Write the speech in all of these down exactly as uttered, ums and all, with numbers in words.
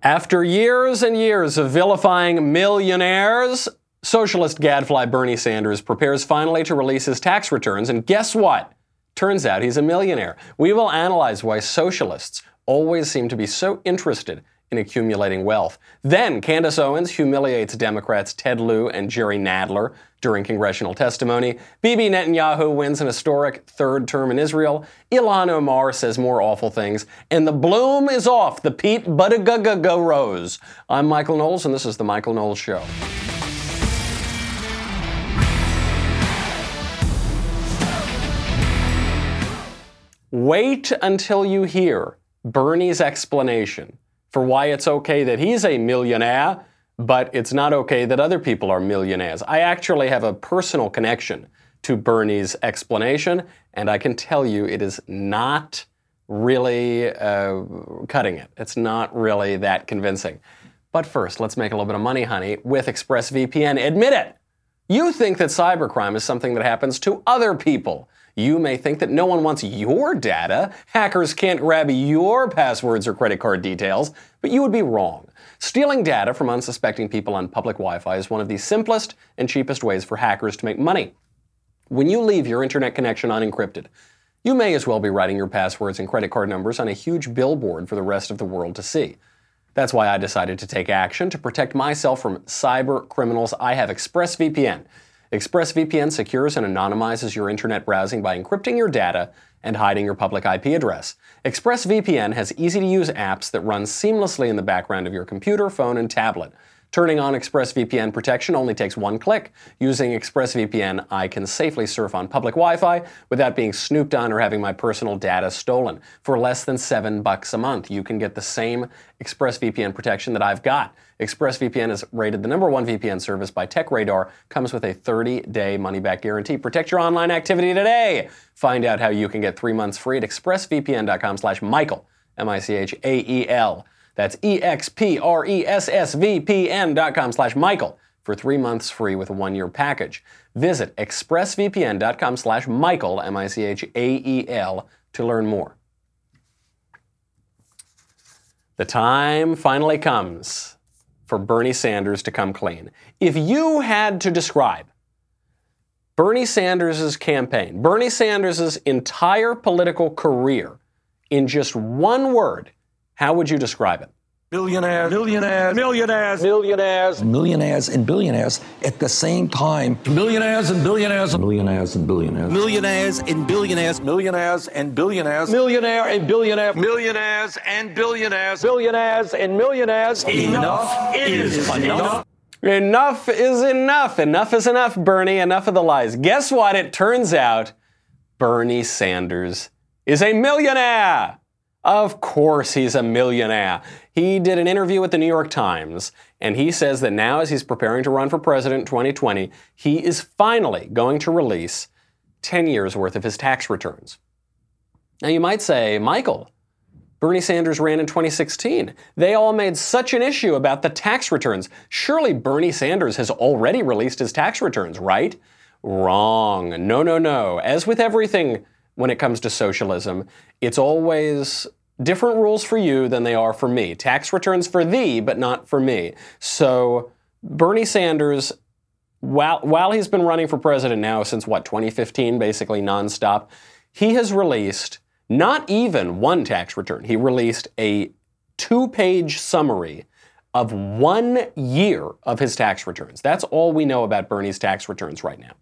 After years and years of vilifying millionaires, socialist gadfly Bernie Sanders prepares finally to release his tax returns, and guess what? Turns out he's a millionaire. We will analyze why socialists always seem to be so interested in accumulating wealth. Then Candace Owens humiliates Democrats Ted Lieu and Jerry Nadler during congressional testimony. Bibi Netanyahu wins an historic third term in Israel. Ilhan Omar says more awful things. And the bloom is off the Pete Buttigieg rose. I'm Michael Knowles, and this is The Michael Knowles Show. Wait until you hear Bernie's explanation for why it's okay that he's a millionaire, but it's not okay that other people are millionaires. I actually have a personal connection to Bernie's explanation, and I can tell you it is not really uh, cutting it. It's not really that convincing. But first, let's make a little bit of money, honey, with ExpressVPN. Admit it! You think that cybercrime is something that happens to other people. You may think that no one wants your data. Hackers can't grab your passwords or credit card details, but you would be wrong. Stealing data from unsuspecting people on public Wi-Fi is one of the simplest and cheapest ways for hackers to make money. When you leave your internet connection unencrypted, you may as well be writing your passwords and credit card numbers on a huge billboard for the rest of the world to see. That's why I decided to take action to protect myself from cyber criminals. I have ExpressVPN. ExpressVPN secures and anonymizes your internet browsing by encrypting your data and hiding your public I P address. ExpressVPN has easy-to-use apps that run seamlessly in the background of your computer, phone, and tablet. Turning on ExpressVPN protection only takes one click. Using ExpressVPN, I can safely surf on public Wi-Fi without being snooped on or having my personal data stolen. For less than seven bucks a month, you can get the same ExpressVPN protection that I've got. ExpressVPN is rated the number one V P N service by TechRadar, comes with a thirty-day money-back guarantee. Protect your online activity today. Find out how you can get three months free at expressvpn.com slash Michael, M I C H A E L. That's E-X-P-R-E-S-S-V-P-N dot com slash Michael for three months free with a one-year package. Visit expressvpn.com slash Michael, M I C H A E L, to learn more. The time finally comes for Bernie Sanders to come clean. If you had to describe Bernie Sanders' campaign, Bernie Sanders' entire political career in just one word, how would you describe it? Millionaires, millionaires, millionaires, millionaires, millionaires and billionaires at the same time. millionaires and billionaires, Millionaires and billionaires. Millionaires and billionaires. millionaires and billionaires, Millionaire and billionaire. millionaires and billionaires. Billionaires and millionaires. Enough is enough. Enough is enough. Enough is enough, Bernie. Enough of the lies. Guess what? It turns out Bernie Sanders is a millionaire. Of course he's a millionaire. He did an interview with the New York Times, and he says that now as he's preparing to run for president in twenty twenty, he is finally going to release ten years worth of his tax returns. Now you might say, Michael, Bernie Sanders ran in twenty sixteen. They all made such an issue about the tax returns. Surely Bernie Sanders has already released his tax returns, right? Wrong. No, no, no. As with everything when it comes to socialism, it's always different rules for you than they are for me. Tax returns for thee, but not for me. So Bernie Sanders, while, while he's been running for president now since, what, twenty fifteen, basically nonstop, he has released not even one tax return. He released a two-page summary of one year of his tax returns. That's all we know about Bernie's tax returns right now.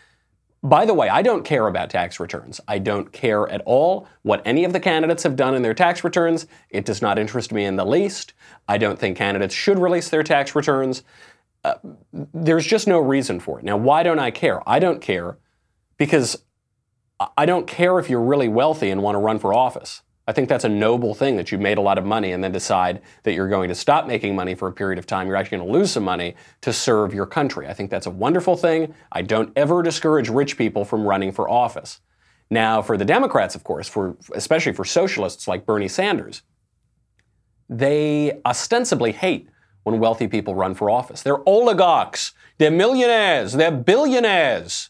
By the way, I don't care about tax returns. I don't care at all what any of the candidates have done in their tax returns. It does not interest me in the least. I don't think candidates should release their tax returns. Uh, there's just no reason for it. Now, why don't I care? I don't care because I don't care if you're really wealthy and want to run for office. I think that's a noble thing that you've made a lot of money and then decide that you're going to stop making money for a period of time. You're actually going to lose some money to serve your country. I think that's a wonderful thing. I don't ever discourage rich people from running for office. Now, for the Democrats, of course, for especially for socialists like Bernie Sanders, they ostensibly hate when wealthy people run for office. They're oligarchs. They're millionaires. They're billionaires.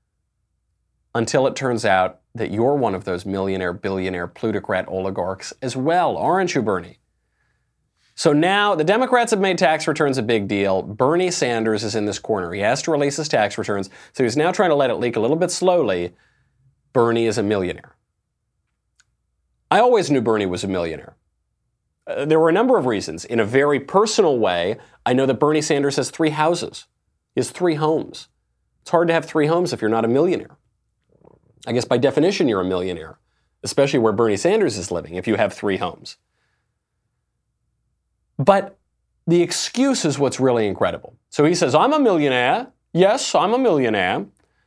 Until it turns out that you're one of those millionaire, billionaire, plutocrat oligarchs as well, aren't you, Bernie? So now the Democrats have made tax returns a big deal. Bernie Sanders is in this corner. He has to release his tax returns, so he's now trying to let it leak a little bit slowly. Bernie is a millionaire. I always knew Bernie was a millionaire. Uh, there were a number of reasons. In a very personal way, I know that Bernie Sanders has three houses. He has three homes. It's hard to have three homes if you're not a millionaire. I guess by definition you're a millionaire, especially where Bernie Sanders is living, if you have three homes. But the excuse is what's really incredible. So he says, I'm a millionaire. Yes, I'm a millionaire.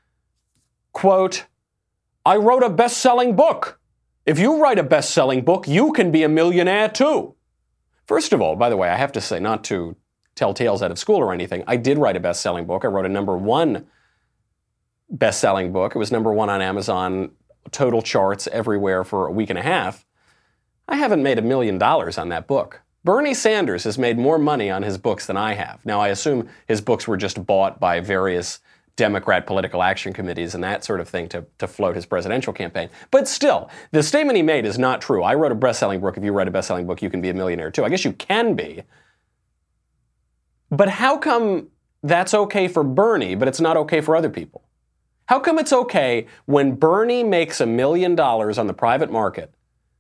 Quote, I wrote a best-selling book. If you write a best-selling book, you can be a millionaire too. First of all, by the way, I have to say, not to tell tales out of school or anything, I did write a best-selling book. I wrote a number one best-selling book. It was number one on Amazon, total charts everywhere for a week and a half. I haven't made a million dollars on that book. Bernie Sanders has made more money on his books than I have. Now, I assume his books were just bought by various Democrat political action committees and that sort of thing to, to float his presidential campaign. But still, the statement he made is not true. I wrote a best-selling book. If you write a best-selling book, you can be a millionaire too. I guess you can be. But how come that's okay for Bernie, but it's not okay for other people? How come it's okay when Bernie makes a million dollars on the private market,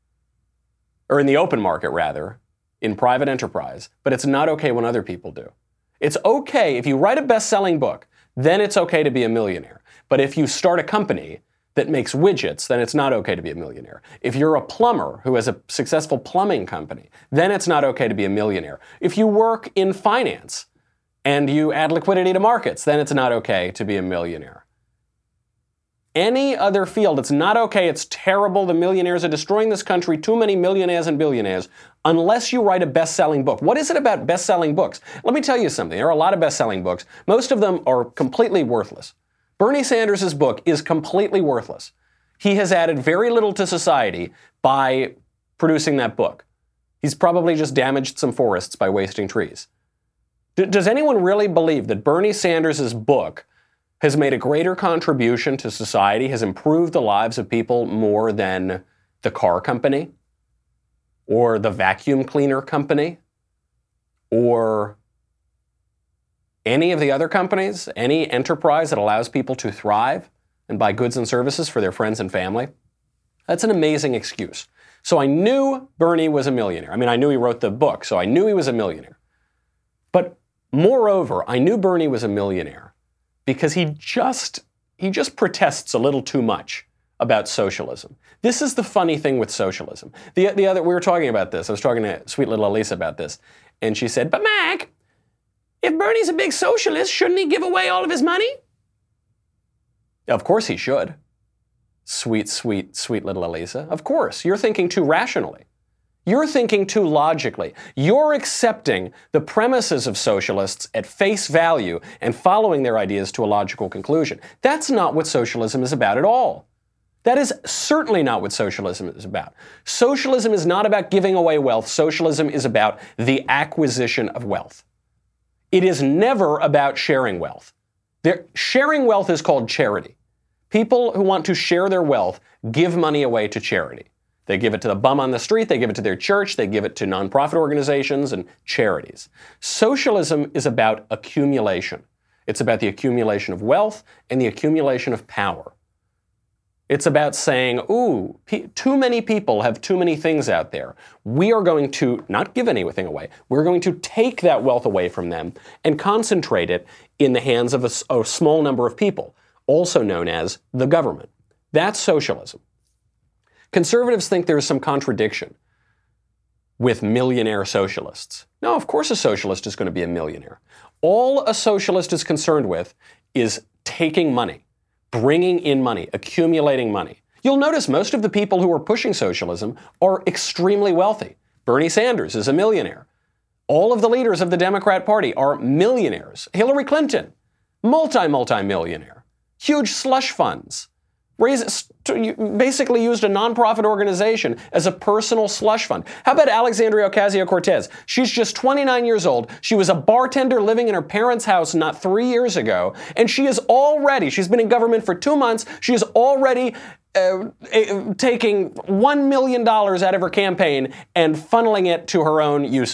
or in the open market rather, in private enterprise, but it's not okay when other people do? It's okay if you write a best-selling book, then it's okay to be a millionaire. But if you start a company that makes widgets, then it's not okay to be a millionaire. If you're a plumber who has a successful plumbing company, then it's not okay to be a millionaire. If you work in finance and you add liquidity to markets, then it's not okay to be a millionaire. Any other field, it's not okay, it's terrible, the millionaires are destroying this country, too many millionaires and billionaires, unless you write a best-selling book. What is it about best-selling books? Let me tell you something. There are a lot of best-selling books. Most of them are completely worthless. Bernie Sanders' book is completely worthless. He has added very little to society by producing that book. He's probably just damaged some forests by wasting trees. D- does anyone really believe that Bernie Sanders' book has made a greater contribution to society, has improved the lives of people more than the car company, or the vacuum cleaner company, or any of the other companies, any enterprise that allows people to thrive and buy goods and services for their friends and family? That's an amazing excuse. So I knew Bernie was a millionaire. I mean, I knew he wrote the book, so I knew he was a millionaire. But moreover, I knew Bernie was a millionaire because he just, he just protests a little too much about socialism. This is the funny thing with socialism. The, the other, we were talking about this. I was talking to sweet little Elisa about this, and she said, but Mac, if Bernie's a big socialist, shouldn't he give away all of his money? Of course he should. Sweet, sweet, sweet little Elisa. Of course. You're thinking too rationally. You're thinking too logically. You're accepting the premises of socialists at face value and following their ideas to a logical conclusion. That's not what socialism is about at all. That is certainly not what socialism is about. Socialism is not about giving away wealth. Socialism is about the acquisition of wealth. It is never about sharing wealth. There, sharing wealth is called charity. People who want to share their wealth give money away to charity. They give it to the bum on the street, they give it to their church, they give it to nonprofit organizations and charities. Socialism is about accumulation. It's about the accumulation of wealth and the accumulation of power. It's about saying, ooh, pe- too many people have too many things out there. We are going to not give anything away. We're going to take that wealth away from them and concentrate it in the hands of a, a small number of people, also known as the government. That's socialism. Conservatives think there's some contradiction with millionaire socialists. No, of course a socialist is going to be a millionaire. All a socialist is concerned with is taking money, bringing in money, accumulating money. You'll notice most of the people who are pushing socialism are extremely wealthy. Bernie Sanders is a millionaire. All of the leaders of the Democrat Party are millionaires. Hillary Clinton, multi-multi-millionaire. Huge slush funds. Raise, basically used a nonprofit organization as a personal slush fund. How about Alexandria Ocasio-Cortez? She's just twenty-nine years old. She was a bartender living in her parents' house not three years ago, and she is already, she's been in government for two months, she is already uh, taking one million dollars out of her campaign and funneling it to her own uses.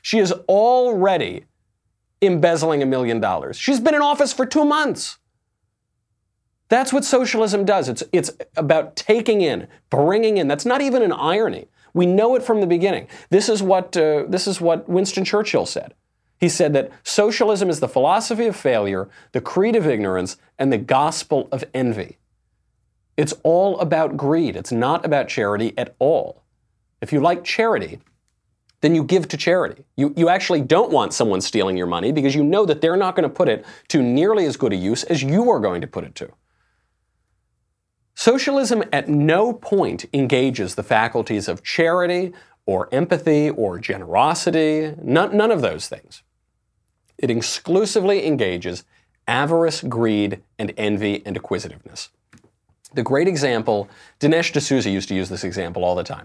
She is already embezzling a million dollars. She's been in office for two months. That's what socialism does. It's, it's about taking in, bringing in. That's not even an irony. We know it from the beginning. This is what, uh, this is what Winston Churchill said. He said that socialism is the philosophy of failure, the creed of ignorance, and the gospel of envy. It's all about greed. It's not about charity at all. If you like charity, then you give to charity. You, you actually don't want someone stealing your money because you know that they're not going to put it to nearly as good a use as you are going to put it to. Socialism at no point engages the faculties of charity or empathy or generosity, none, none of those things. It exclusively engages avarice, greed, and envy and acquisitiveness. The great example, Dinesh D'Souza used to use this example all the time.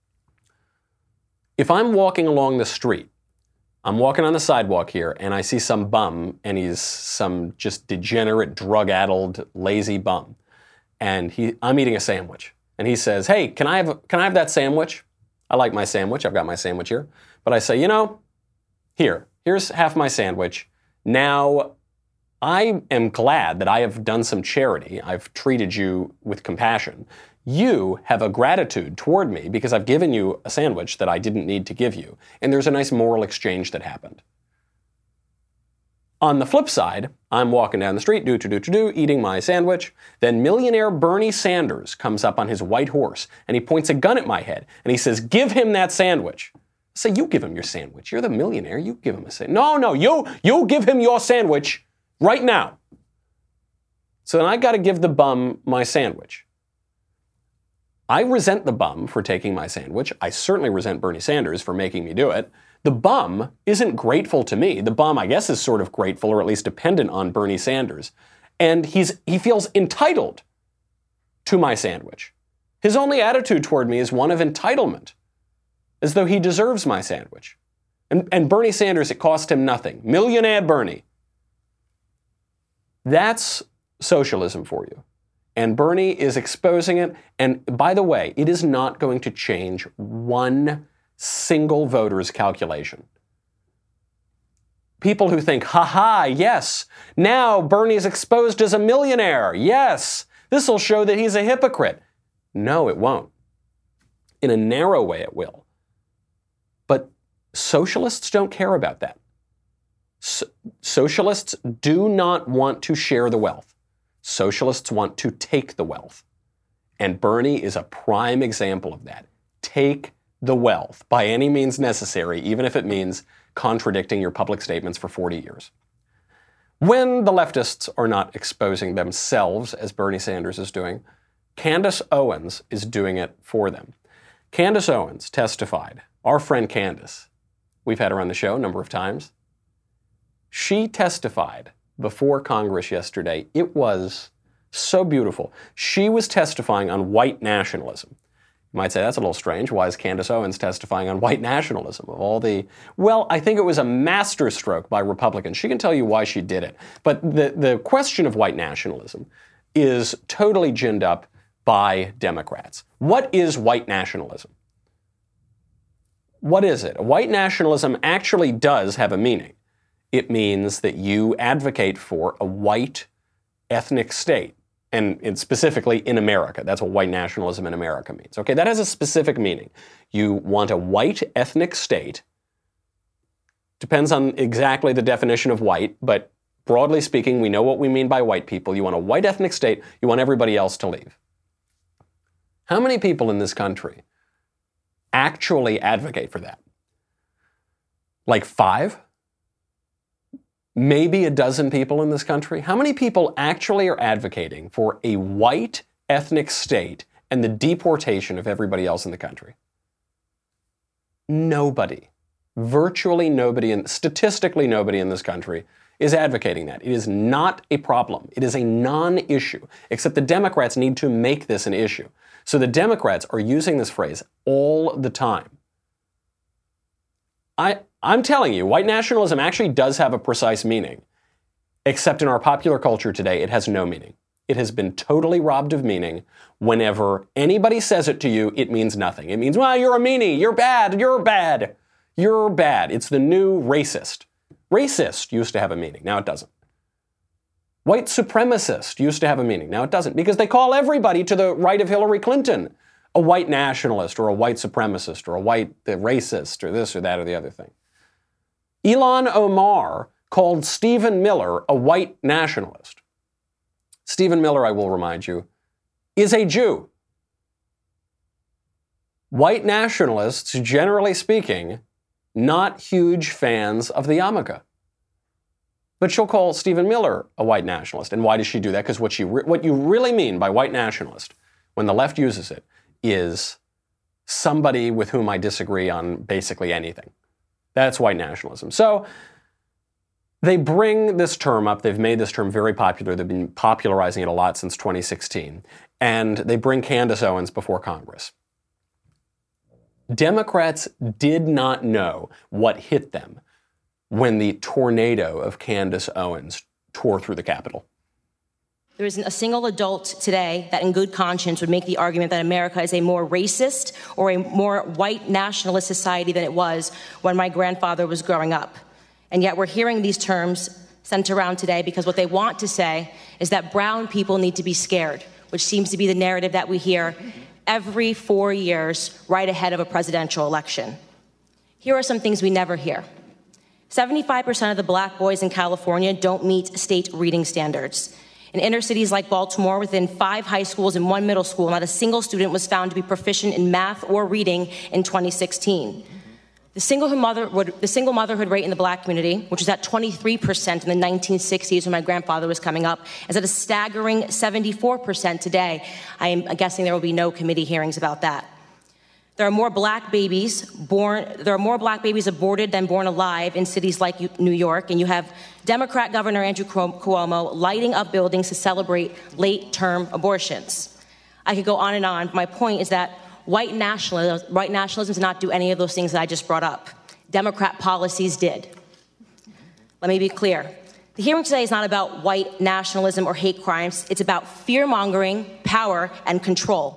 If I'm walking along the street, I'm walking on the sidewalk here, and I see some bum, and he's some just degenerate, drug-addled, lazy bum. And he, I'm eating a sandwich. And he says, hey, can I have, can I have that sandwich? I like my sandwich. I've got my sandwich here. But I say, you know, here, here's half my sandwich. Now, I am glad that I have done some charity. I've treated you with compassion. You have a gratitude toward me because I've given you a sandwich that I didn't need to give you. And there's a nice moral exchange that happened. On the flip side, I'm walking down the street, do-do-do-do-do, eating my sandwich. Then millionaire Bernie Sanders comes up on his white horse, and he points a gun at my head, and he says, give him that sandwich. I say, you give him your sandwich. You're the millionaire. You give him a sandwich. No, no, you, you give him your sandwich right now. So then I got to give the bum my sandwich. I resent the bum for taking my sandwich. I certainly resent Bernie Sanders for making me do it. The bum isn't grateful to me. The bum, I guess, is sort of grateful or at least dependent on Bernie Sanders. And he's he feels entitled to my sandwich. His only attitude toward me is one of entitlement, as though he deserves my sandwich. And, and Bernie Sanders, it cost him nothing. Millionaire Bernie. That's socialism for you. And Bernie is exposing it. And by the way, it is not going to change one single voter's calculation. People who think, ha-ha, yes, now Bernie is exposed as a millionaire. Yes, this will show that he's a hypocrite. No, it won't. In a narrow way, it will. But socialists don't care about that. So- socialists do not want to share the wealth. Socialists want to take the wealth. And Bernie is a prime example of that. Take the wealth by any means necessary, even if it means contradicting your public statements for forty years. When the leftists are not exposing themselves, as Bernie Sanders is doing, Candace Owens is doing it for them. Candace Owens testified. Our friend Candace, we've had her on the show a number of times. She testified before Congress yesterday. It was so beautiful. She was testifying on white nationalism. You might say, that's a little strange. Why is Candace Owens testifying on white nationalism? Of all the, well, I think it was a masterstroke by Republicans. She can tell you why she did it. But the, the question of white nationalism is totally ginned up by Democrats. What is white nationalism? What is it? White nationalism actually does have a meaning. It means that you advocate for a white ethnic state. And it's specifically in America. That's what white nationalism in America means. Okay, that has a specific meaning. You want a white ethnic state. Depends on exactly the definition of white, but broadly speaking, we know what we mean by white people. You want a white ethnic state. You want everybody else to leave. How many people in this country actually advocate for that? Like five? Maybe a dozen people in this country? How many people actually are advocating for a white ethnic state and the deportation of everybody else in the country? Nobody. Virtually nobody, and statistically nobody in this country is advocating that. It is not a problem. It is a non-issue, except the Democrats need to make this an issue. So the Democrats are using this phrase all the time. I, I'm telling you, white nationalism actually does have a precise meaning, except in our popular culture today, it has no meaning. It has been totally robbed of meaning. Whenever anybody says it to you, it means nothing. It means, well, you're a meanie, you're bad, you're bad. You're bad. It's the new racist. Racist used to have a meaning. Now it doesn't. White supremacist used to have a meaning. Now it doesn't, because they call everybody to the right of Hillary Clinton a white nationalist or a white supremacist or a white uh, racist or this or that or the other thing. Ilhan Omar called Stephen Miller a white nationalist. Stephen Miller, I will remind you, is a Jew. White nationalists, generally speaking, not huge fans of the yarmulke. But she'll call Stephen Miller a white nationalist. And why does she do that? Because what, she re- what you really mean by white nationalist, when the left uses it, is somebody with whom I disagree on basically anything. That's white nationalism. So they bring this term up. They've made this term very popular. They've been popularizing it a lot since twenty sixteen. And they bring Candace Owens before Congress. Democrats did not know what hit them when the tornado of Candace Owens tore through the Capitol. There isn't a single adult today that in good conscience would make the argument that America is a more racist or a more white nationalist society than it was when my grandfather was growing up. And yet we're hearing these terms sent around today because what they want to say is that brown people need to be scared, which seems to be the narrative that we hear every four years right ahead of a presidential election. Here are some things we never hear. seventy-five percent of the black boys in California don't meet state reading standards. In inner cities like Baltimore, within five high schools and one middle school, not a single student was found to be proficient in math or reading in twenty sixteen. The single, motherhood, the single motherhood rate in the black community, which was at twenty-three percent in the nineteen sixties when my grandfather was coming up, is at a staggering seventy-four percent today. I am guessing there will be no committee hearings about that. There are more black babies born, there are more black babies aborted than born alive in cities like New York, and you have Democrat Governor Andrew Cuomo lighting up buildings to celebrate late-term abortions. I could go on and on. My point is that white nationalism, white nationalism does not do any of those things that I just brought up. Democrat policies did. Let me be clear. The hearing today is not about white nationalism or hate crimes. It's about fear-mongering, power, and control.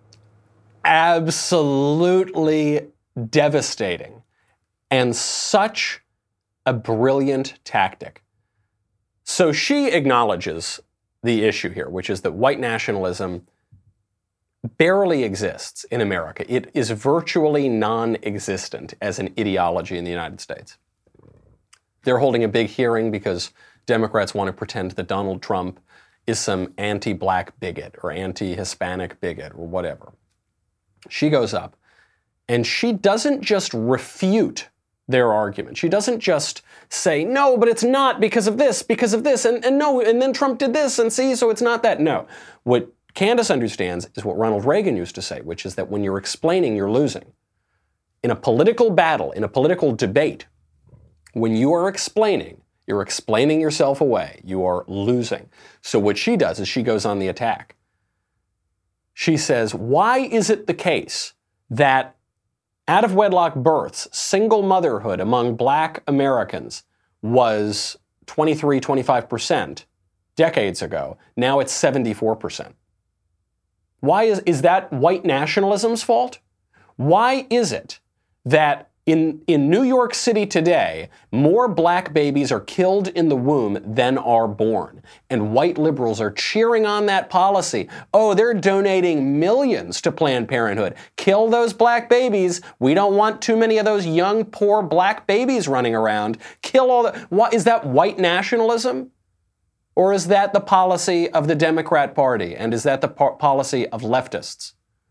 Absolutely devastating, and such a brilliant tactic. So she acknowledges the issue here, which is that white nationalism barely exists in America. It is virtually non-existent as an ideology in the United States. They're holding a big hearing because Democrats want to pretend that Donald Trump is some anti-black bigot or anti-Hispanic bigot or whatever. She goes up, and she doesn't just refute their argument. She doesn't just say, no, but it's not because of this, because of this, and, and no, and then Trump did this, and see, so it's not that. No. What Candace understands is what Ronald Reagan used to say, which is that when you're explaining, you're losing. In a political battle, in a political debate, when you are explaining, you're explaining yourself away. You are losing. So what she does is she goes on the attack. She says, why is it the case that out-of-wedlock births, single motherhood among black Americans was twenty-three, twenty-five percent decades ago? Now it's seventy-four percent. Why is, is that white nationalism's fault? Why is it that in, in New York City today, more black babies are killed in the womb than are born? And white liberals are cheering on that policy. Oh, they're donating millions to Planned Parenthood. Kill those black babies. We don't want too many of those young, poor black babies running around. Kill all the... What, is that white nationalism? Or is that the policy of the Democrat Party? And is that the po- policy of leftists?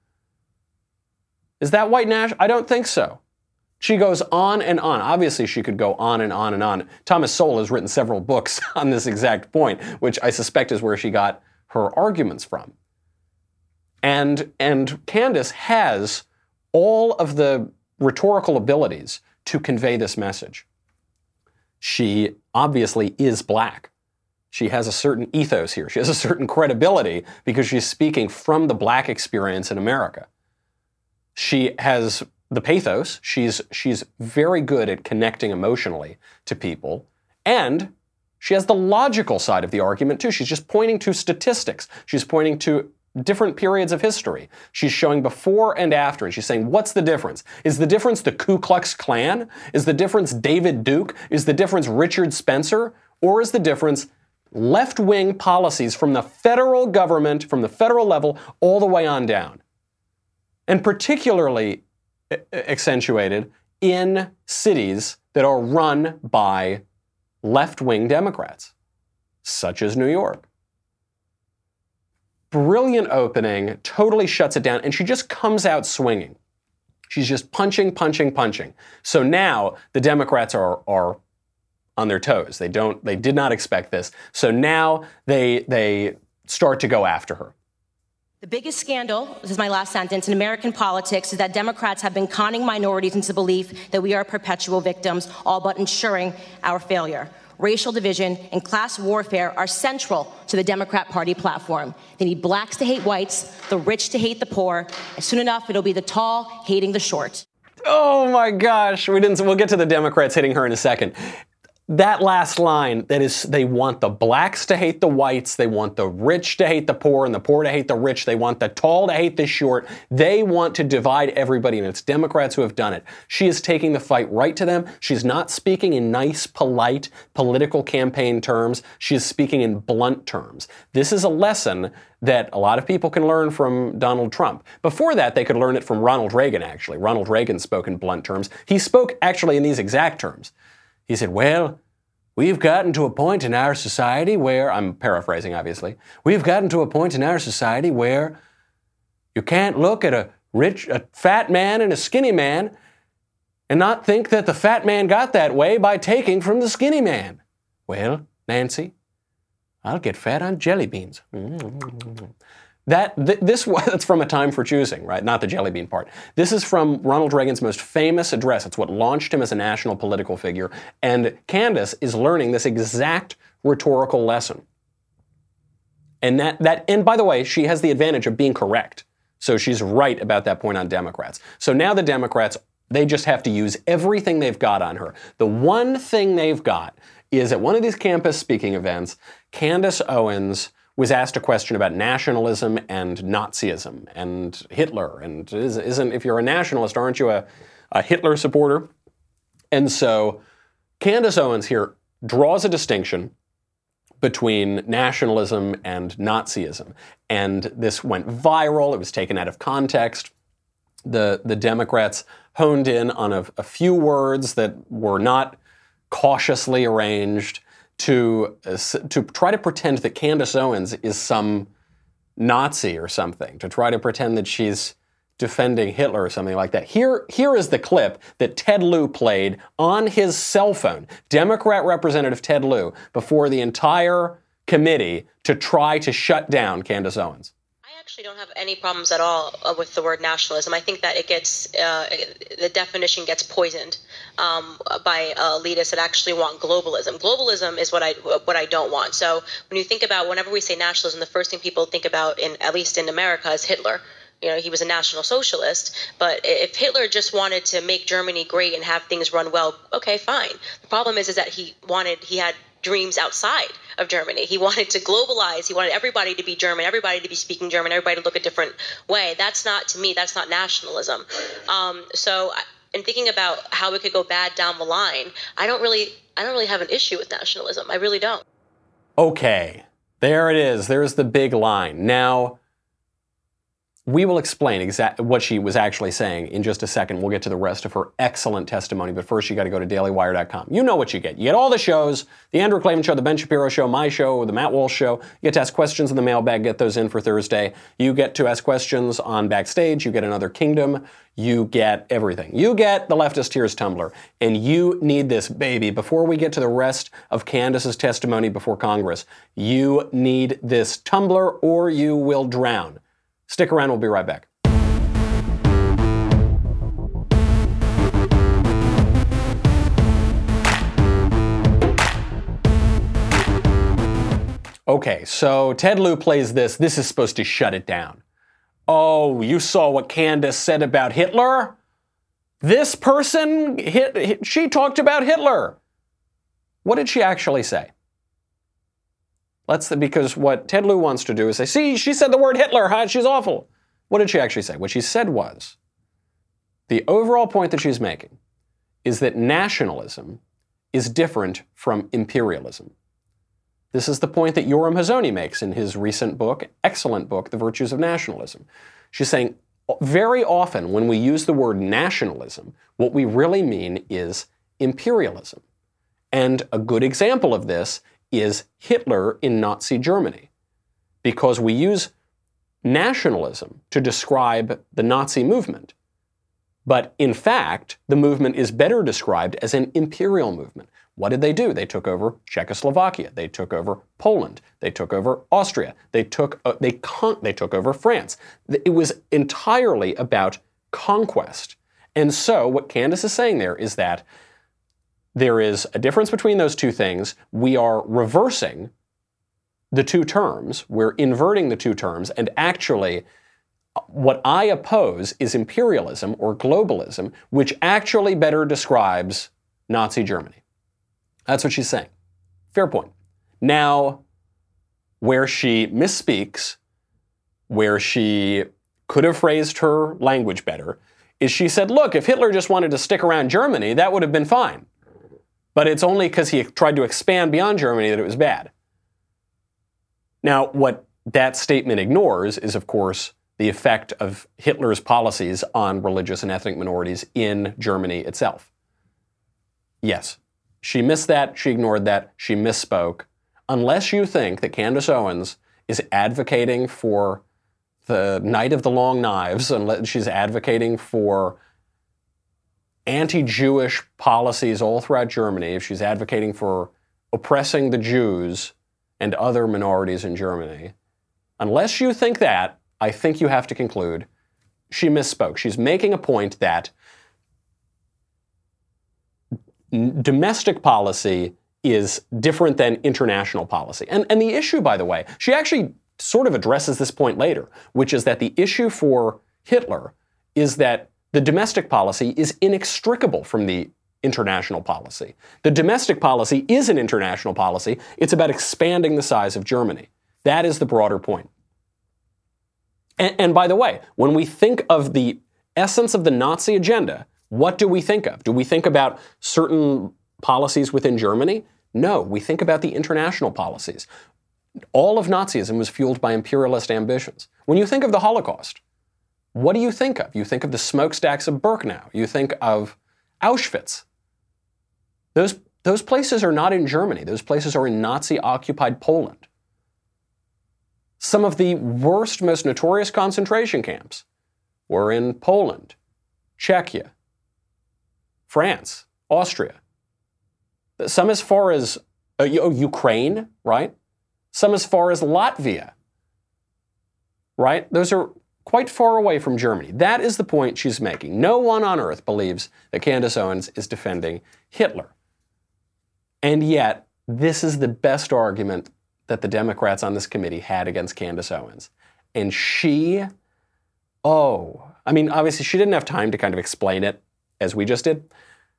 Is that white national? I don't think so. She goes on and on. Obviously, she could go on and on and on. Thomas Sowell has written several books on this exact point, which I suspect is where she got her arguments from. And, and Candace has all of the rhetorical abilities to convey this message. She obviously is black. She has a certain ethos here. She has a certain credibility because she's speaking from the black experience in America. She has the pathos. She's, she's very good at connecting emotionally to people. And she has the logical side of the argument, too. She's just pointing to statistics. She's pointing to different periods of history. She's showing before and after, and she's saying, what's the difference? Is the difference the Ku Klux Klan? Is the difference David Duke? Is the difference Richard Spencer? Or is the difference left-wing policies from the federal government, from the federal level, all the way on down? And particularly accentuated in cities that are run by left-wing Democrats, such as New York. Brilliant opening, totally shuts it down, and she just comes out swinging. She's just punching, punching, punching. So now the Democrats are, are on their toes. They don't, they did not expect this. So now they, they start to go after her. The biggest scandal, this is my last sentence, in American politics is that Democrats have been conning minorities into the belief that we are perpetual victims, all but ensuring our failure. Racial division and class warfare are central to the Democrat Party platform. They need blacks to hate whites, the rich to hate the poor, and soon enough it'll be the tall hating the short. Oh my gosh, we didn't, we'll get to the Democrats hitting her in a second. That last line, that is, they want the blacks to hate the whites, they want the rich to hate the poor, and the poor to hate the rich, they want the tall to hate the short, they want to divide everybody, and it's Democrats who have done it. She is taking the fight right to them. She's not speaking in nice, polite, political campaign terms. She is speaking in blunt terms. This is a lesson that a lot of people can learn from Donald Trump. Before that, they could learn it from Ronald Reagan, actually. Ronald Reagan spoke in blunt terms. He spoke actually in these exact terms. He said, well, we've gotten to a point in our society where, I'm paraphrasing obviously, we've gotten to a point in our society where you can't look at a rich, a fat man and a skinny man and not think that the fat man got that way by taking from the skinny man. Well, Nancy, I'll get fat on jelly beans. Mm-hmm. That, th- this was from A Time for Choosing, right? Not the jelly bean part. This is from Ronald Reagan's most famous address. It's what launched him as a national political figure. And Candace is learning this exact rhetorical lesson. And that, that, and by the way, she has the advantage of being correct. So she's right about that point on Democrats. So now the Democrats, they just have to use everything they've got on her. The one thing they've got is at one of these campus speaking events, Candace Owens was asked a question about nationalism and Nazism and Hitler. And isn't, if you're a nationalist, aren't you a, a Hitler supporter? And so Candace Owens here draws a distinction between nationalism and Nazism. And this went viral. It was taken out of context. The, the Democrats honed in on a, a few words that were not cautiously arranged to uh, to try to pretend that Candace Owens is some Nazi or something, to try to pretend that she's defending Hitler or something like that. Here, here is the clip that Ted Lieu played on his cell phone, Democrat Representative Ted Lieu, before the entire committee to try to shut down Candace Owens. I actually don't have any problems at all uh, with the word nationalism. I think that it gets, uh, the definition gets poisoned um, by uh, elitists that actually want globalism. Globalism is what I what I don't want. So when you think about, whenever we say nationalism, the first thing people think about, in at least in America, is Hitler. You know, he was a National Socialist, but if Hitler just wanted to make Germany great and have things run well, okay, fine. The problem is, is that he wanted, he had dreams outside of Germany. He wanted to globalize. He wanted everybody to be German, everybody to be speaking German, everybody to look a different way. That's not, to me, that's not nationalism. Um, so in thinking about how it could go bad down the line, I don't really, I don't really have an issue with nationalism. I really don't. Okay, there it is. There's the big line. Now, we will explain exactly what she was actually saying in just a second. We'll get to the rest of her excellent testimony, but first you got to go to daily wire dot com. You know what you get. You get all the shows, the Andrew Klavan Show, the Ben Shapiro Show, my show, the Matt Walsh Show. You get to ask questions in the mailbag, get those in for Thursday. You get to ask questions on Backstage. You get Another Kingdom. You get everything. You get the Leftist Tears Tumbler, and you need this baby. Before we get to the rest of Candace's testimony before Congress, you need this tumbler or you will drown. Stick around, we'll be right back. Okay, so Ted Lieu plays this. This is supposed to shut it down. Oh, you saw what Candace said about Hitler? This person, hit, hit, she talked about Hitler. What did she actually say? Let's, because what Ted Lieu wants to do is say, see, she said the word Hitler, huh? She's awful. What did she actually say? What she said was, the overall point that she's making is that nationalism is different from imperialism. This is the point that Yoram Hazony makes in his recent book, excellent book, The Virtues of Nationalism. She's saying, very often when we use the word nationalism, what we really mean is imperialism. And a good example of this is Hitler in Nazi Germany, because we use nationalism to describe the Nazi movement. But in fact, the movement is better described as an imperial movement. What did they do? They took over Czechoslovakia. They took over Poland. They took over Austria. They took, uh, they, con- they took over France. It was entirely about conquest. And so what Candace is saying there is that there is a difference between those two things. We are reversing the two terms. We're inverting the two terms. And actually, what I oppose is imperialism or globalism, which actually better describes Nazi Germany. That's what she's saying. Fair point. Now, where she misspeaks, where she could have phrased her language better, is she said, look, if Hitler just wanted to stick around Germany, that would have been fine. But it's only because he tried to expand beyond Germany that it was bad. Now, what that statement ignores is, of course, the effect of Hitler's policies on religious and ethnic minorities in Germany itself. Yes, she missed that, she ignored that, she misspoke. Unless you think that Candace Owens is advocating for the Night of the Long Knives, unless she's advocating for anti-Jewish policies all throughout Germany, if she's advocating for oppressing the Jews and other minorities in Germany, unless you think that, I think you have to conclude she misspoke. She's making a point that domestic policy is different than international policy. And, and the issue, by the way, she actually sort of addresses this point later, which is that the issue for Hitler is that the domestic policy is inextricable from the international policy. The domestic policy is an international policy. It's about expanding the size of Germany. That is the broader point. And, and by the way, when we think of the essence of the Nazi agenda, what do we think of? Do we think about certain policies within Germany? No, we think about the international policies. All of Nazism was fueled by imperialist ambitions. When you think of the Holocaust, what do you think of? You think of the smokestacks of Birkenau. You think of Auschwitz. Those, those places are not in Germany. Those places are in Nazi-occupied Poland. Some of the worst, most notorious concentration camps were in Poland, Czechia, France, Austria. Some as far as uh, Ukraine, right? Some as far as Latvia, right? Those are quite far away from Germany. That is the point she's making. No one on earth believes that Candace Owens is defending Hitler. And yet, this is the best argument that the Democrats on this committee had against Candace Owens. And she, oh, I mean, obviously she didn't have time to kind of explain it as we just did.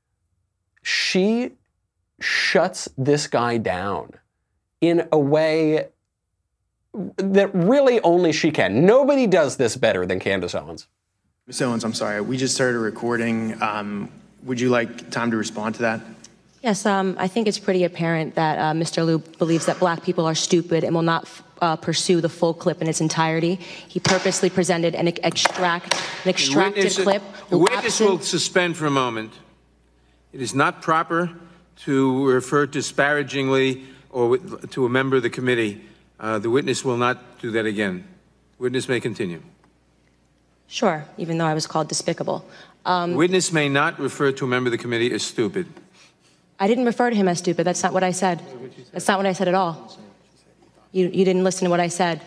She shuts this guy down in a way that really only she can. Nobody does this better than Candace Owens. Miz Owens, I'm sorry. We just started recording. Um, would you like time to respond to that? Yes, um, I think it's pretty apparent that uh, Mister Lieu believes that black people are stupid and will not uh, pursue the full clip in its entirety. He purposely presented an extract, an extracted witness, clip. The witness will suspend for a moment. It is not proper to refer disparagingly or with, to a member of the committee. Uh, the witness will not do that again. Witness may continue. Sure, even though I was called despicable. Um, witness may not refer to a member of the committee as stupid. I didn't refer to him as stupid. That's not what I said. That's not what I said at all. You, you didn't listen to what I said.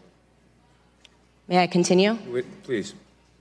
May I continue? Wait, please.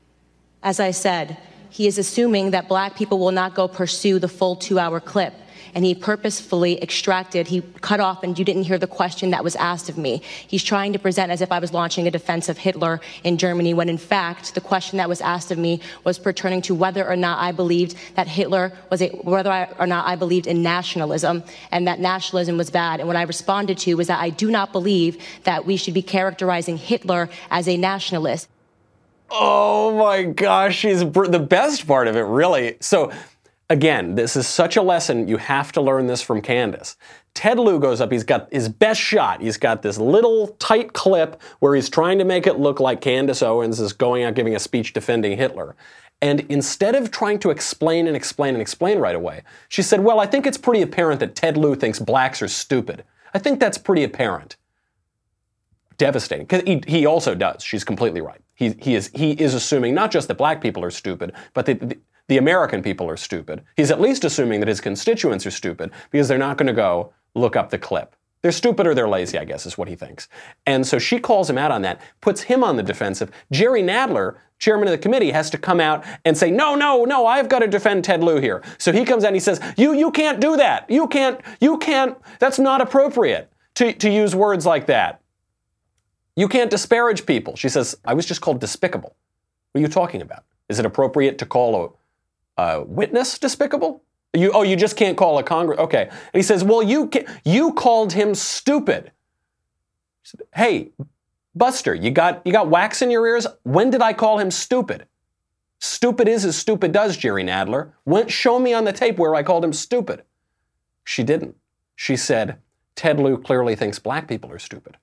As I said, he is assuming that black people will not go pursue the full two-hour clip. and he purposefully extracted, he cut off, and you didn't hear the question that was asked of me. He's trying to present as if I was launching a defense of Hitler in Germany, when in fact, the question that was asked of me was pertaining to whether or not I believed that Hitler was a, whether I, or not I believed in nationalism, and that nationalism was bad. And what I responded to was that I do not believe that we should be characterizing Hitler as a nationalist. Oh my gosh, she's br- the best part of it, really. So, again, this is such a lesson. You have to learn this from Candace. Ted Lieu goes up. He's got his best shot. He's got this little tight clip where he's trying to make it look like Candace Owens is going out giving a speech defending Hitler. And instead of trying to explain and explain and explain right away, she said, well, I think it's pretty apparent that Ted Lieu thinks blacks are stupid. I think that's pretty apparent. Devastating. Because he, he also does. She's completely right. He, he, is, he is assuming not just that black people are stupid, but that the, the American people are stupid. He's at least assuming that his constituents are stupid because they're not going to go look up the clip. They're stupid or they're lazy, I guess, is what he thinks. And so she calls him out on that, puts him on the defensive. Jerry Nadler, chairman of the committee, has to come out and say, no, no, no, I've got to defend Ted Lieu here. So he comes out and he says, you, you can't do that. You can't, you can't, that's not appropriate to, to use words like that. You can't disparage people. She says, I was just called despicable. What are you talking about? Is it appropriate to call a, a witness despicable? You, oh, you just can't call a Congress. Okay. And he says, well, you can, you called him stupid. Said, hey, Buster, you got, you got wax in your ears? When did I call him stupid? Stupid is as stupid does, Jerry Nadler. When, show me on the tape where I called him stupid. She didn't. She said, Ted Lieu clearly thinks black people are stupid.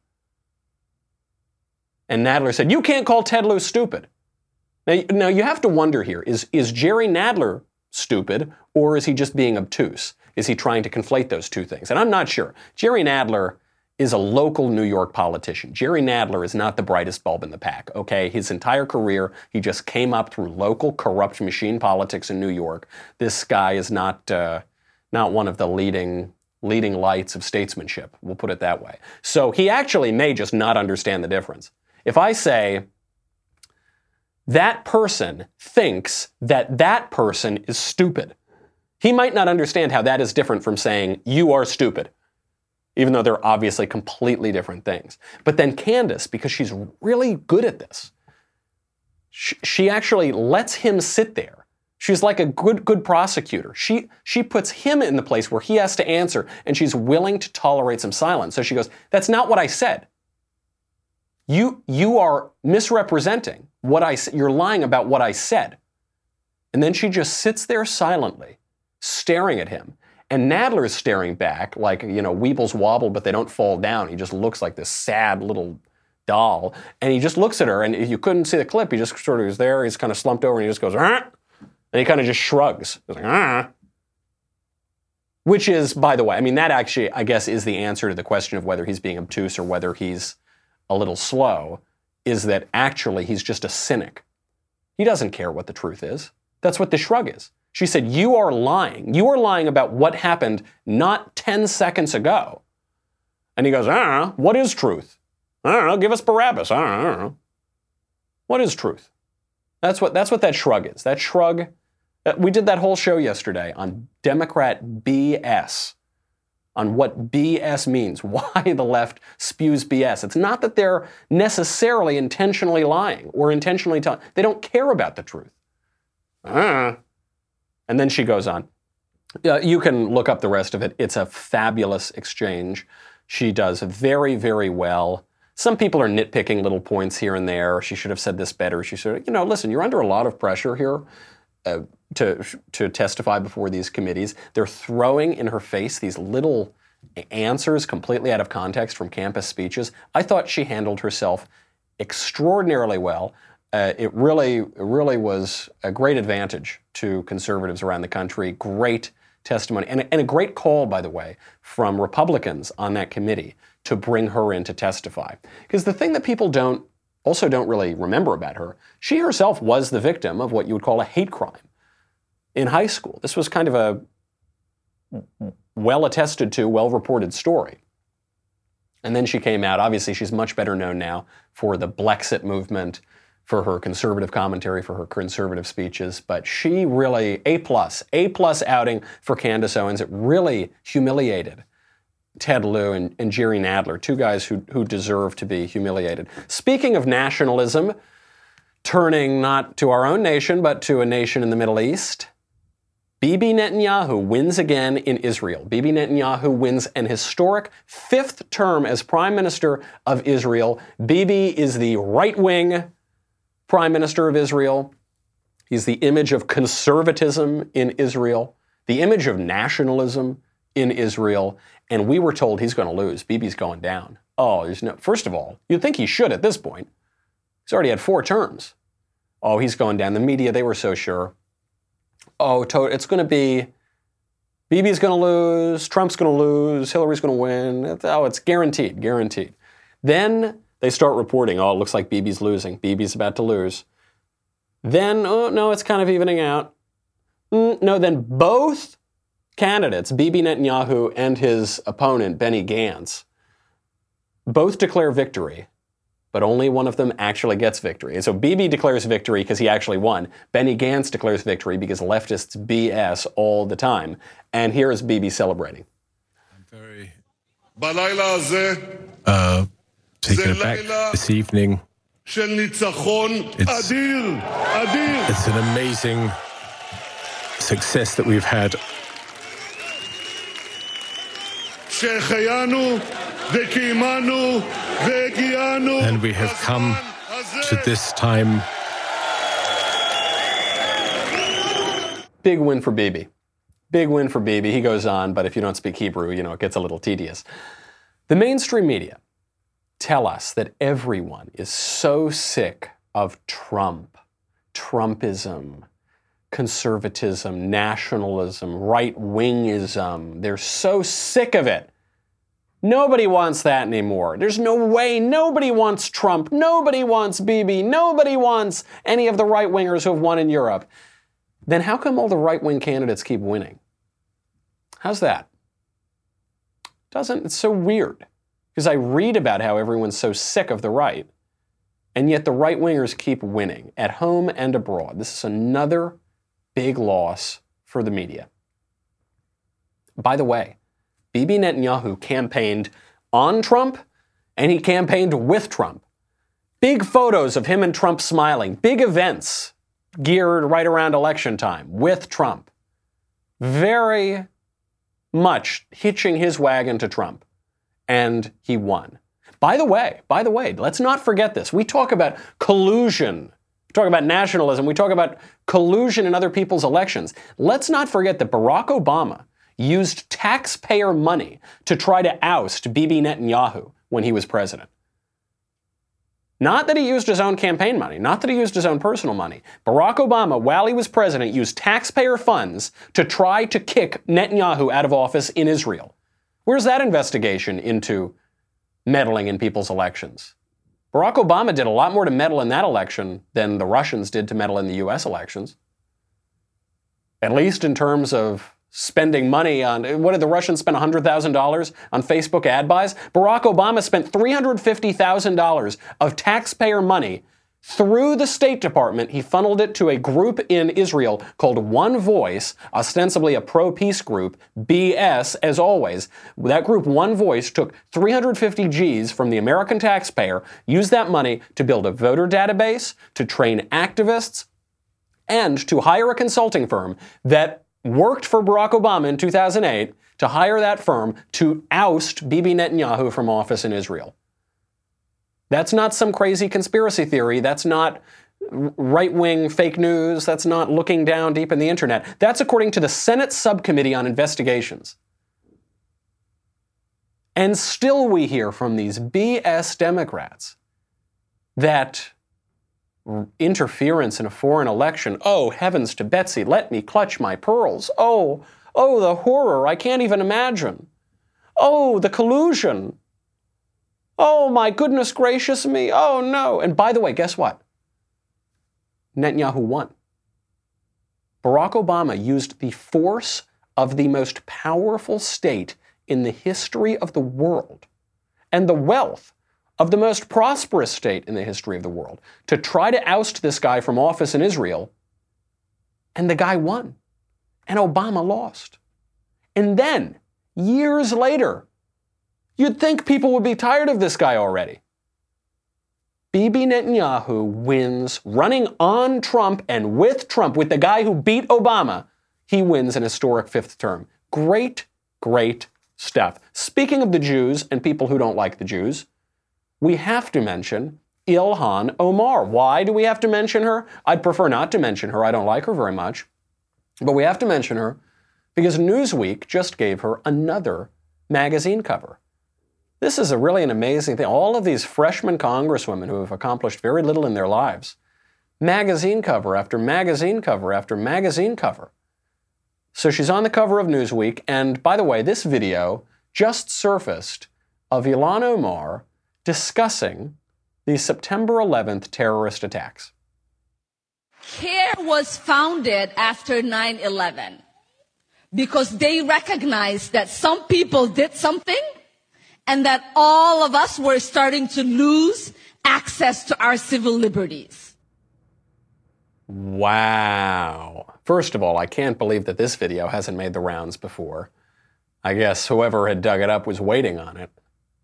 And Nadler said, you can't call Ted Lieu stupid. Now, now you have to wonder here, is, is Jerry Nadler stupid, or is he just being obtuse? Is he trying to conflate those two things? And I'm not sure. Jerry Nadler is a local New York politician. Jerry Nadler is not the brightest bulb in the pack, okay? His entire career, he just came up through local corrupt machine politics in New York. This guy is not, uh, not one of the leading, leading lights of statesmanship, we'll put it that way. So he actually may just not understand the difference. If I say, that person thinks that that person is stupid, he might not understand how that is different from saying, you are stupid, even though they're obviously completely different things. But then Candace, because she's really good at this, she, she actually lets him sit there. She's like a good, good prosecutor. She, she puts him in the place where he has to answer, and she's willing to tolerate some silence. So she goes, that's not what I said. You, you are misrepresenting what I said. You're lying about what I said. And then she just sits there silently, staring at him. And Nadler is staring back like, you know, Weebles wobble, but they don't fall down. He just looks like this sad little doll. And he just looks at her, and if you couldn't see the clip, he just sort of is there. He's kind of slumped over, and he just goes, ah, and he kind of just shrugs. He's like, ah. Which is, by the way, I mean, that actually, I guess, is the answer to the question of whether he's being obtuse or whether he's a little slow, is that actually he's just a cynic. He doesn't care what the truth is. That's what the shrug is. She said, you are lying. You are lying about what happened not ten seconds ago. And he goes, I don't know. What is truth? I don't know. Give us Barabbas. I don't, I don't know. What is truth? That's what, that's what that shrug is. That shrug, uh, we did that whole show yesterday on Democrat B S. On what B S means, why the left spews B S. It's not that they're necessarily intentionally lying or intentionally telling. They don't care about the truth. Uh. And then she goes on. Uh, you can look up the rest of it. It's a fabulous exchange. She does very, very well. Some people are nitpicking little points here and there. She should have said this better. She should have, you know, listen, you're under a lot of pressure here. Uh, to to testify before these committees. They're throwing in her face these little answers completely out of context from campus speeches. I thought she handled herself extraordinarily well. Uh, it really, it really was a great advantage to conservatives around the country. Great testimony, and, and a great call, by the way, from Republicans on that committee to bring her in to testify. Because the thing that people don't also don't really remember about her, she herself was the victim of what you would call a hate crime in high school. This was kind of a well-attested to, well-reported story. And then she came out. Obviously, she's much better known now for the Blexit movement, for her conservative commentary, for her conservative speeches, but she really, A plus, A plus outing for Candace Owens. It really humiliated Ted Lieu and, and Jerry Nadler, two guys who, who deserve to be humiliated. Speaking of nationalism, turning not to our own nation, but to a nation in the Middle East, Bibi Netanyahu wins again in Israel. Bibi Netanyahu wins an historic fifth term as Prime Minister of Israel. Bibi is the right-wing Prime Minister of Israel. He's the image of conservatism in Israel, the image of nationalism in Israel, and we were told he's going to lose. Bibi's going down. Oh, there's no. First of all, you'd think he should at this point. He's already had four terms. Oh, he's going down. The media, they were so sure. Oh, to- it's going to be, Bibi's going to lose, Trump's going to lose, Hillary's going to win. It's, oh, it's guaranteed, guaranteed. Then they start reporting, oh, it looks like Bibi's losing. Bibi's about to lose. Then, oh, no, it's kind of evening out. Mm, no, then both candidates, Bibi Netanyahu and his opponent, Benny Gantz, both declare victory, but only one of them actually gets victory. And so Bibi declares victory because he actually won. Benny Gantz declares victory because leftists B S all the time. And here is Bibi celebrating. I'm very uh, taken aback this evening. It's, it's an amazing success that we've had. And we have come to this time. Big win for Bibi. Big win for Bibi. He goes on, but if you don't speak Hebrew, you know, it gets a little tedious. The mainstream media tell us that everyone is so sick of Trump, Trumpism, conservatism, nationalism, right-wingism. They're so sick of it. Nobody wants that anymore. There's no way. Nobody wants Trump. Nobody wants Bibi. Nobody wants any of the right-wingers who have won in Europe. Then how come all the right-wing candidates keep winning? How's that? Doesn't, it's so weird. Because I read about how everyone's so sick of the right, and yet the right-wingers keep winning at home and abroad. This is another big loss for the media. By the way, Bibi Netanyahu campaigned on Trump, and he campaigned with Trump. Big photos of him and Trump smiling. Big events geared right around election time with Trump. Very much hitching his wagon to Trump. And he won. By the way, by the way, let's not forget this. We talk about collusion. We talk about nationalism. We talk about collusion in other people's elections. Let's not forget that Barack Obama used taxpayer money to try to oust Bibi Netanyahu when he was president. Not that he used his own campaign money, not that he used his own personal money. Barack Obama, while he was president, used taxpayer funds to try to kick Netanyahu out of office in Israel. Where's that investigation into meddling in people's elections? Barack Obama did a lot more to meddle in that election than the Russians did to meddle in the U S elections. At least in terms of spending money on, what did the Russians spend, one hundred thousand dollars on Facebook ad buys? Barack Obama spent three hundred fifty thousand dollars of taxpayer money through the State Department. He funneled it to a group in Israel called One Voice, ostensibly a pro-peace group, B S as always. That group, One Voice, took three hundred fifty G's from the American taxpayer, used that money to build a voter database, to train activists, and to hire a consulting firm that worked for Barack Obama in two thousand eight to hire that firm to oust Bibi Netanyahu from office in Israel. That's not some crazy conspiracy theory. That's not right-wing fake news. That's not looking down deep in the internet. That's according to the Senate Subcommittee on Investigations. And still we hear from these B S Democrats that interference in a foreign election, oh, heavens to Betsy, let me clutch my pearls. Oh, oh, the horror, I can't even imagine. Oh, the collusion. Oh, my goodness gracious me. Oh, no. And by the way, guess what? Netanyahu won. Barack Obama used the force of the most powerful state in the history of the world and the wealth of the most prosperous state in the history of the world, to try to oust this guy from office in Israel, and the guy won, and Obama lost. And then, years later, you'd think people would be tired of this guy already. Bibi Netanyahu wins, running on Trump and with Trump, with the guy who beat Obama. He wins an historic fifth term. Great, great stuff. Speaking of the Jews and people who don't like the Jews, we have to mention Ilhan Omar. Why do we have to mention her? I'd prefer not to mention her. I don't like her very much. But we have to mention her because Newsweek just gave her another magazine cover. This is a really an amazing thing. All of these freshman congresswomen who have accomplished very little in their lives, magazine cover after magazine cover after magazine cover. So she's on the cover of Newsweek, and by the way, this video just surfaced of Ilhan Omar discussing the September eleventh terrorist attacks. CARE was founded after nine eleven because they recognized that some people did something and that all of us were starting to lose access to our civil liberties. Wow. First of all, I can't believe that this video hasn't made the rounds before. I guess whoever had dug it up was waiting on it.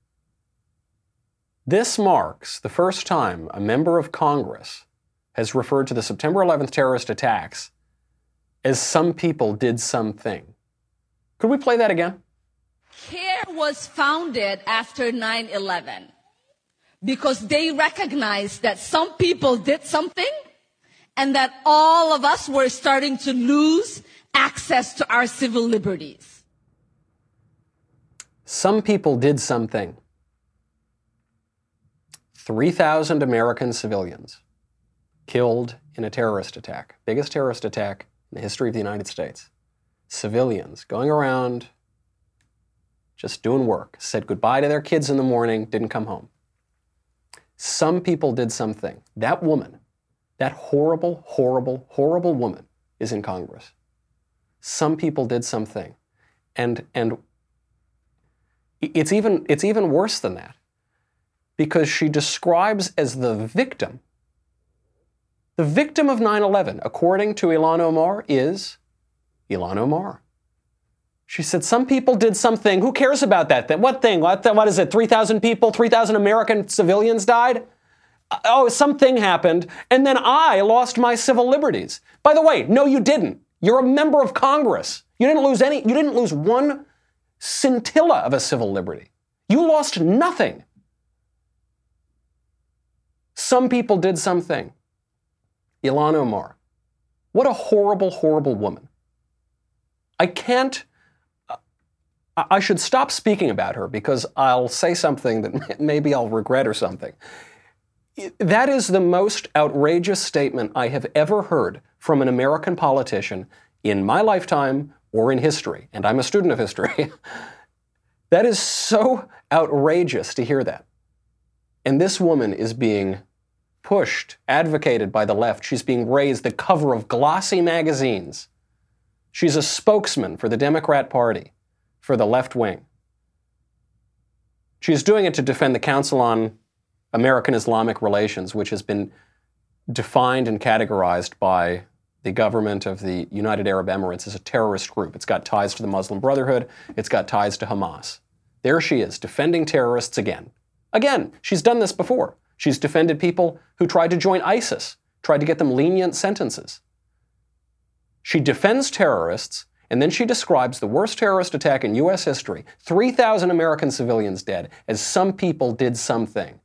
This marks the first time a member of Congress has referred to the September eleventh terrorist attacks as some people did something. Could we play that again? CARE was founded after nine eleven because they recognized that some people did something and that all of us were starting to lose access to our civil liberties. Some people did something. three thousand American civilians killed in a terrorist attack. Biggest terrorist attack in the history of the United States. Civilians going around just doing work, said goodbye to their kids in the morning, didn't come home. Some people did something. That woman, that horrible, horrible, horrible woman is in Congress. Some people did something. And, and it's even, it's even worse than that because she describes as the victim. The victim of nine eleven, according to Ilhan Omar, is Ilhan Omar. She said, some people did something. Who cares about that? That what thing? What, what is it? three thousand people, three thousand American civilians died? Oh, something happened, and then I lost my civil liberties. By the way, no, you didn't. You're a member of Congress. You didn't lose any, you didn't lose one scintilla of a civil liberty. You lost nothing. Some people did something. Ilhan Omar. What a horrible, horrible woman. I can't, I should stop speaking about her because I'll say something that maybe I'll regret or something. That is the most outrageous statement I have ever heard from an American politician in my lifetime or in history, and I'm a student of history. That is so outrageous to hear that. And this woman is being pushed, advocated by the left. She's being raised the cover of glossy magazines. She's a spokesman for the Democrat Party, for the left wing. She's doing it to defend the Council on American-Islamic Relations, which has been defined and categorized by the government of the United Arab Emirates as a terrorist group. It's got ties to the Muslim Brotherhood. It's got ties to Hamas. There she is, defending terrorists again. Again, she's done this before. She's defended people who tried to join ISIS, tried to get them lenient sentences. She defends terrorists, and then she describes the worst terrorist attack in U S history, three thousand American civilians dead, as some people did something.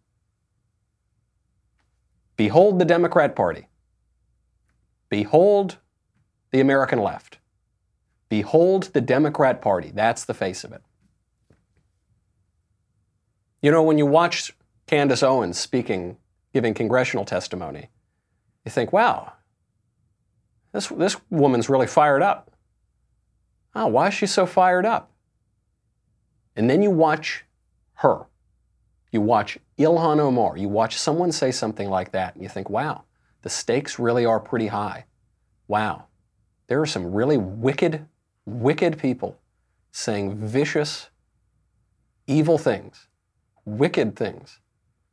Behold the Democrat Party. Behold the American left. Behold the Democrat Party. That's the face of it. You know, when you watch Candace Owens speaking, giving congressional testimony, you think, wow, this, this woman's really fired up. Oh, why is she so fired up? And then you watch her. You watch Ilhan Omar. You watch someone say something like that, and you think, wow, the stakes really are pretty high. Wow, there are some really wicked, wicked people saying vicious, evil things, wicked things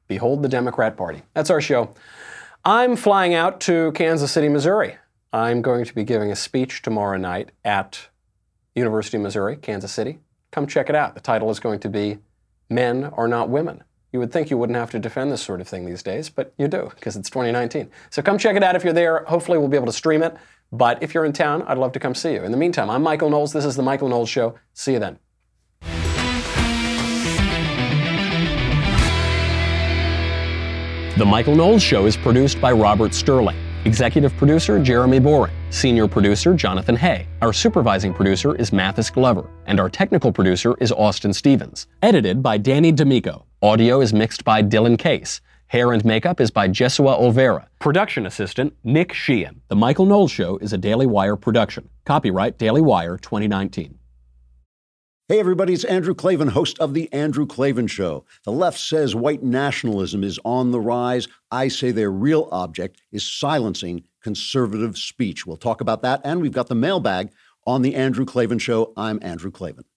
Behold the Democrat Party. That's our show. I'm flying out to Kansas City, Missouri. I'm going to be giving a speech tomorrow night at University of Missouri, Kansas City. Come check it out. The title is going to be Men Are Not Women. You would think you wouldn't have to defend this sort of thing these days, but you do, because it's twenty nineteen. So come check it out if you're there. Hopefully we'll be able to stream it. But if you're in town, I'd love to come see you. In the meantime, I'm Michael Knowles. This is The Michael Knowles Show. See you then. The Michael Knowles Show is produced by Robert Sterling. Executive producer, Jeremy Boring. Senior producer, Jonathan Hay. Our supervising producer is Mathis Glover. And our technical producer is Austin Stevens. Edited by Danny D'Amico. Audio is mixed by Dylan Case. Hair and makeup is by Jesua Olvera. Production assistant, Nick Sheehan. The Michael Knowles Show is a Daily Wire production. Copyright Daily Wire twenty nineteen. Hey everybody, it's Andrew Klavan, host of The Andrew Klavan Show. The left says white nationalism is on the rise. I say their real object is silencing conservative speech. We'll talk about that, and we've got the mailbag on The Andrew Klavan Show. I'm Andrew Klavan.